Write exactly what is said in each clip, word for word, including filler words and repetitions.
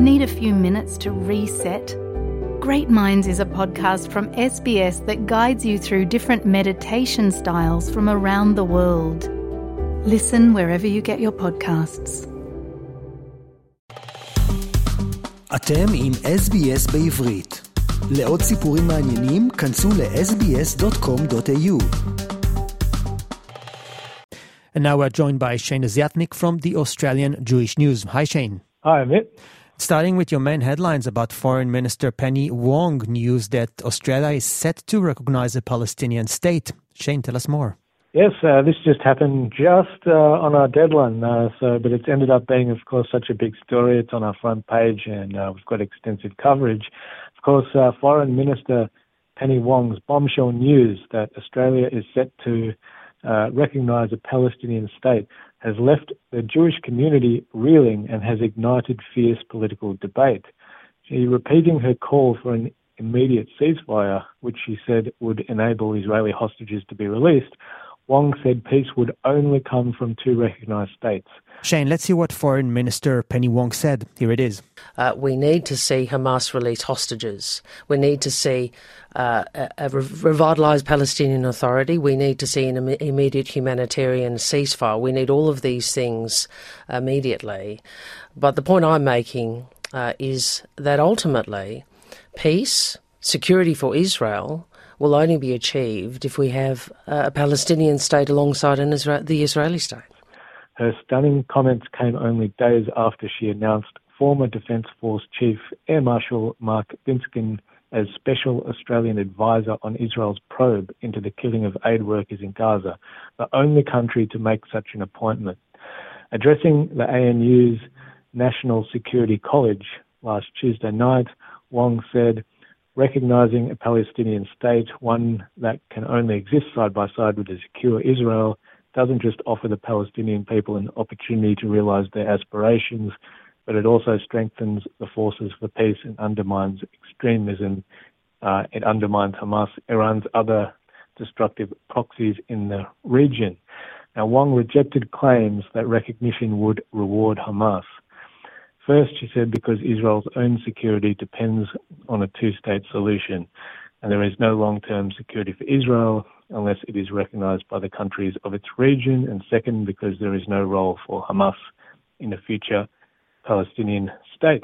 Need a few minutes to reset? Great Minds is a podcast from S B S that guides you through different meditation styles from around the world. Listen wherever you get your podcasts. אתם עם אס בי אס בעברית. לעוד סיפורים מעניינים, כנסו ל-אס בי אס דוט קום דוט איי יו. And now we're joined by Shane Aziatnik from the Australian Jewish News. Hi, Shane. Hi, Amit. Starting with your main headlines about Foreign Minister Penny Wong news that Australia is set to recognise a Palestinian state. Shane, tell us more. Yes, uh, this just happened just uh, on our deadline, uh, so but it's ended up being, of course, such a big story. It's on our front page, and uh, we've got extensive coverage. Of course, uh, Foreign Minister Penny Wong's bombshell news that Australia is set to uh, recognise a Palestinian state has left the Jewish community reeling and has ignited fierce political debate. She repeating her call for an immediate ceasefire, which she said would enable Israeli hostages to be released. Wong said peace would only come from two recognised states. Shane, let's see what Foreign Minister Penny Wong said. Here it is. Uh, we need to see Hamas release hostages. We need to see uh, a, a revitalised Palestinian Authority. We need to see an Im- immediate humanitarian ceasefire. We need all of these things immediately. But the point I'm making uh, is that ultimately peace, security for Israel will only be achieved if we have a Palestinian state alongside an Isra- the Israeli state. Her stunning comments came only days after she announced former Defence Force Chief Air Marshal Mark Binskin as Special Australian Advisor on Israel's probe into the killing of aid workers in Gaza, the only country to make such an appointment. Addressing the A N U's National Security College last Tuesday night, Wong said, recognising a Palestinian state, one that can only exist side by side with a secure Israel, doesn't just offer the Palestinian people an opportunity to realise their aspirations, but it also strengthens the forces for peace and undermines extremism. Uh, it undermines Hamas, Iran's other destructive proxies in the region. Now, Wong rejected claims that recognition would reward Hamas. First, she said, because Israel's own security depends on a two-state solution, and there is no long-term security for Israel unless it is recognised by the countries of its region, and second, because there is no role for Hamas in a future Palestinian state.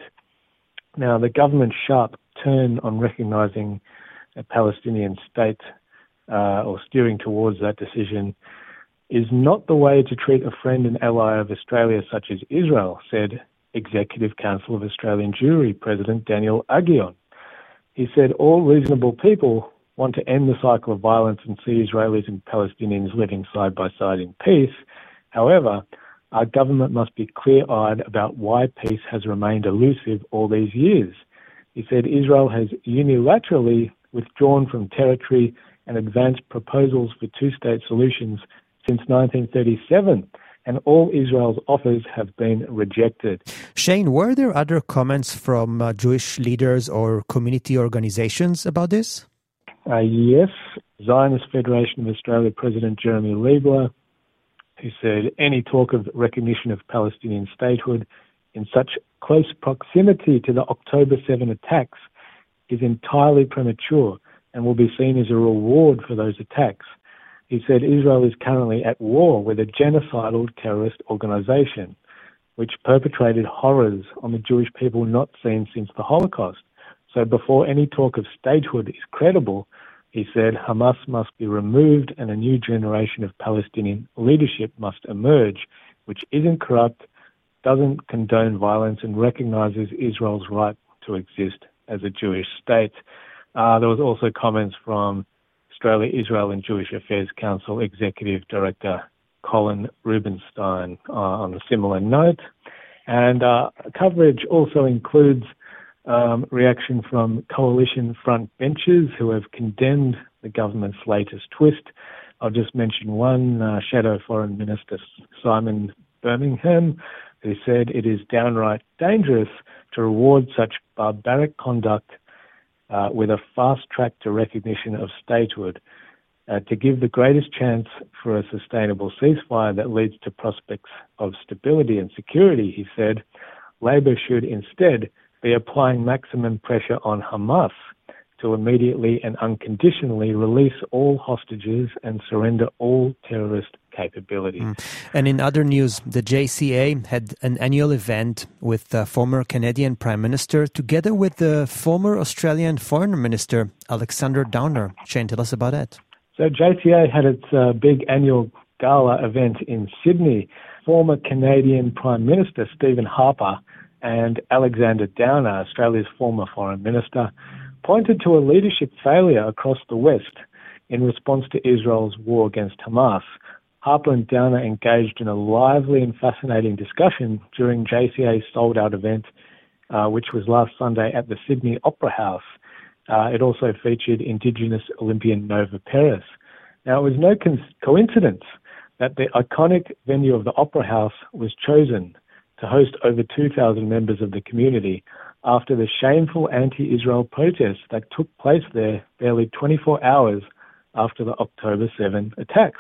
Now, the government's sharp turn on recognising a Palestinian state uh, or steering towards that decision is not the way to treat a friend and ally of Australia such as Israel, said Executive Council of Australian Jewry President Daniel Aguillon. He said all reasonable people want to end the cycle of violence and see Israelis and Palestinians living side by side in peace. However, our government must be clear-eyed about why peace has remained elusive all these years. He said Israel has unilaterally withdrawn from territory and advanced proposals for two-state solutions since nineteen thirty-seven, and all Israel's offers have been rejected. Shane, were there other comments from uh, Jewish leaders or community organizations about this? Uh, yes, Zionist Federation of Australia President Jeremy Liebler, who said any talk of recognition of Palestinian statehood in such close proximity to the October seventh attacks is entirely premature and will be seen as a reward for those attacks. He said Israel is currently at war with a genocidal terrorist organization, which perpetrated horrors on the Jewish people not seen since the Holocaust. So before any talk of statehood is credible, he said Hamas must be removed and a new generation of Palestinian leadership must emerge, which isn't corrupt, doesn't condone violence, and recognizes Israel's right to exist as a Jewish state. Uh, there was also comments from Australia, Israel and Jewish Affairs Council Executive Director Colin Rubenstein uh, on a similar note. And uh, coverage also includes um, reaction from coalition front benches who have condemned the government's latest twist. I'll just mention one, uh, Shadow Foreign Minister Simon Birmingham, who said it is downright dangerous to reward such barbaric conduct Uh, with a fast track to recognition of statehood, uh, to give the greatest chance for a sustainable ceasefire that leads to prospects of stability and security, he said, Labor should instead be applying maximum pressure on Hamas to immediately and unconditionally release all hostages and surrender all terrorist capabilities. Mm. And in other news, the J C A had an annual event with the former Canadian Prime Minister together with the former Australian Foreign Minister, Alexander Downer. Shane, tell us about that. So J C A had its uh, big annual gala event in Sydney. Former Canadian Prime Minister Stephen Harper and Alexander Downer, Australia's former Foreign Minister, pointed to a leadership failure across the West in response to Israel's war against Hamas. Harper and Downer engaged in a lively and fascinating discussion during J C A's sold-out event, uh, which was last Sunday at the Sydney Opera House. Uh, it also featured Indigenous Olympian Nova Peris. Now, it was no co- coincidence that the iconic venue of the Opera House was chosen to host over two thousand members of the community after the shameful anti-Israel protests that took place there barely twenty-four hours after the October seventh attacks.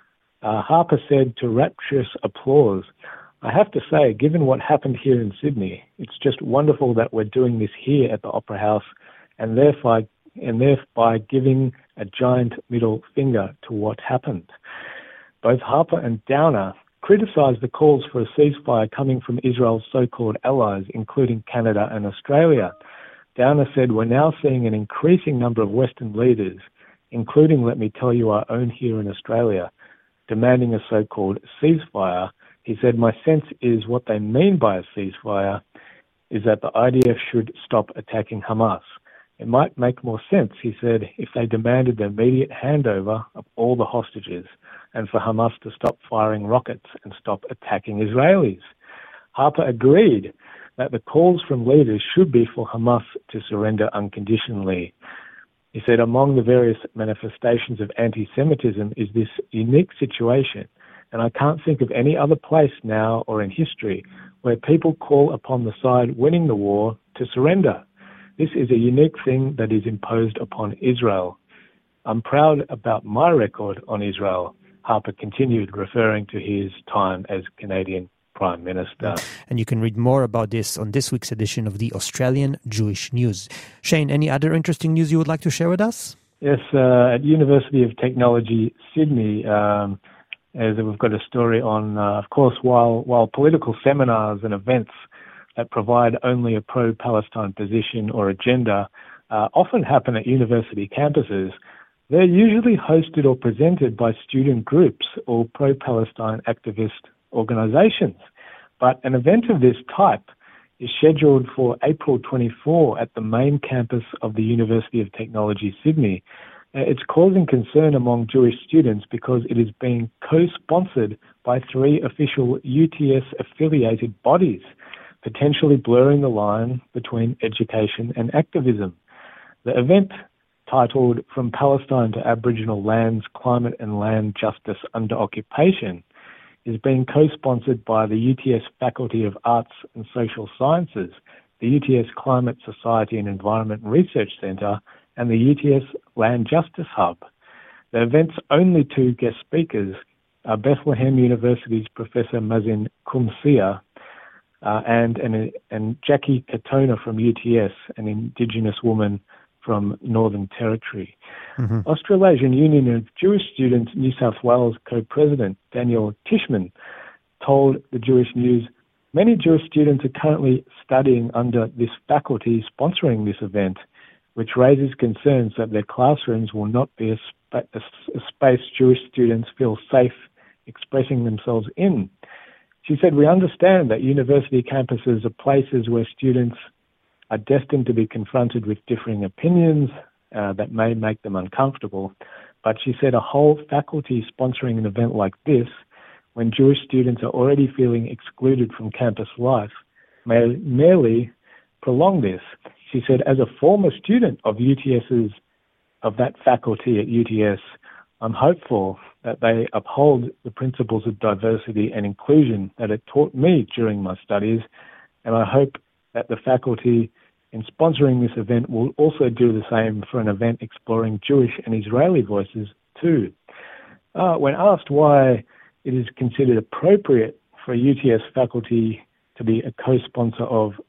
Uh, Harper said to rapturous applause, "I have to say, given what happened here in Sydney, it's just wonderful that we're doing this here at the Opera House and thereby, and thereby giving a giant middle finger to what happened." Both Harper and Downer criticised the calls for a ceasefire coming from Israel's so-called allies, including Canada and Australia. Downer said, "We're now seeing an increasing number of Western leaders, including, let me tell you, our own here in Australia, demanding a so-called ceasefire." He said, "My sense is what they mean by a ceasefire is that the I D F should stop attacking Hamas. It might make more sense," he said, "if they demanded the immediate handover of all the hostages and for Hamas to stop firing rockets and stop attacking Israelis." Harper agreed that the calls from leaders should be for Hamas to surrender unconditionally. He said, "Among the various manifestations of anti-Semitism is this unique situation, and I can't think of any other place now or in history where people call upon the side winning the war to surrender. This is a unique thing that is imposed upon Israel. I'm proud about my record on Israel," Harper continued, referring to his time as Canadian Prime Minister. And you can read more about this on this week's edition of the Australian Jewish News. Shane, any other interesting news you would like to share with us? Yes, uh, at University of Technology, Sydney, um, as we've got a story on, uh, of course, while while political seminars and events that provide only a pro-Palestine position or agenda uh, often happen at university campuses, they're usually hosted or presented by student groups or pro-Palestine activist organizations. But an event of this type is scheduled for April twenty-fourth at the main campus of the University of Technology, Sydney. It's causing concern among Jewish students because it is being co-sponsored by three official U T S-affiliated bodies, potentially blurring the line between education and activism. The event, titled From Palestine to Aboriginal Lands, Climate and Land Justice Under Occupation, is being co-sponsored by the U T S Faculty of Arts and Social Sciences, the U T S Climate Society and Environment Research Centre, and the U T S Land Justice Hub. The event's only two guest speakers are Bethlehem University's Professor Mazin Kumsia uh, and, and, and Jackie Katona from U T S, an Indigenous woman from Northern Territory. Mm-hmm. Australasian Union of Jewish Students New South Wales co-president Daniel Tishman told the Jewish News, "Many Jewish students are currently studying under this faculty sponsoring this event, which raises concerns that their classrooms will not be a, spa- a, a space Jewish students feel safe expressing themselves in." She said, "We understand that university campuses are places where students are destined to be confronted with differing opinions uh, that may make them uncomfortable. But," she said, "a whole faculty sponsoring an event like this, when Jewish students are already feeling excluded from campus life, may merely prolong this." She said, "As a former student of UTS's, of that faculty at U T S, I'm hopeful that they uphold the principles of diversity and inclusion that it taught me during my studies, and I hope that the faculty in sponsoring this event will also do the same for an event exploring Jewish and Israeli voices too." Uh, when asked why it is considered appropriate for a U T S faculty to be a co-sponsor of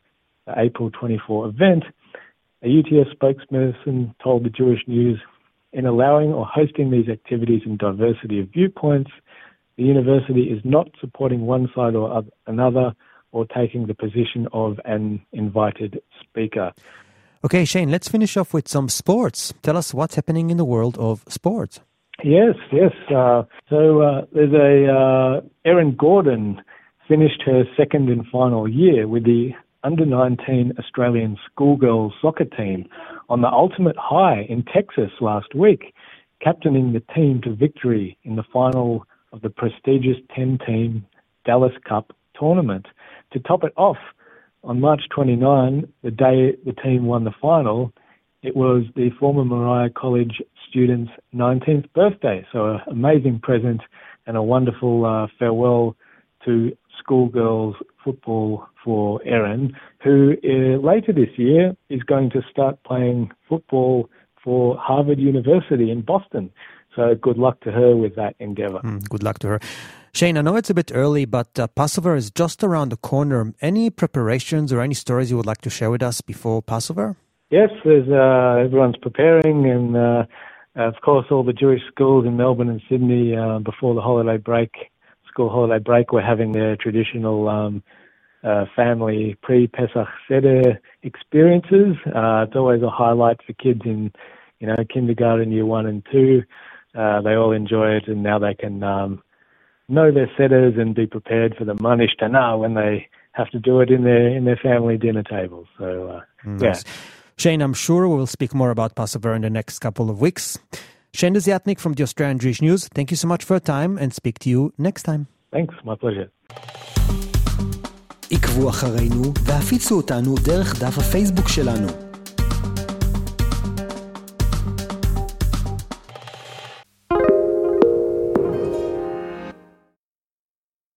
the April twenty-fourth event, a U T S spokesperson told the Jewish News, in allowing or hosting these activities and diversity of viewpoints, the university is not supporting one side or another or taking the position of an invited speaker. Okay, Shane, let's finish off with some sports. Tell us what's happening in the world of sports. Yes, yes. Uh, so uh, there's a uh, Erin Gordon finished her second and final year with the under nineteen Australian schoolgirls soccer team on the ultimate high in Texas last week, captaining the team to victory in the final of the prestigious ten-team Dallas Cup tournament. To top it off, on March twenty-ninth, the day the team won the final, it was the former Moriah College student's nineteenth birthday. So an amazing present and a wonderful uh, farewell to schoolgirls football for Erin, who uh, later this year is going to start playing football for Harvard University in Boston. So good luck to her with that endeavor. Mm, good luck to her. Shane, I know it's a bit early, but uh, Passover is just around the corner. Any preparations or any stories you would like to share with us before Passover? Yes, there's, uh, everyone's preparing, and uh, of course all the Jewish schools in Melbourne and Sydney uh, before the holiday break, school holiday break, were having their traditional um, uh, family pre-Pesach Seder experiences. Uh, it's always a highlight for kids in, you know, kindergarten, year one and two. Uh, they all enjoy it, and now they can um, know their setters and be prepared for the Manish Tana when they have to do it in their in their family dinner tables. So, uh, nice. yeah. Shane, I'm sure we will speak more about Passover in the next couple of weeks. Shane Desiatnik from the Australian Jewish News, thank you so much for your time, and speak to you next time. Thanks, my pleasure. עקבו אחרינו והפיצו אותנו דרך דף הפייסבוק שלנו.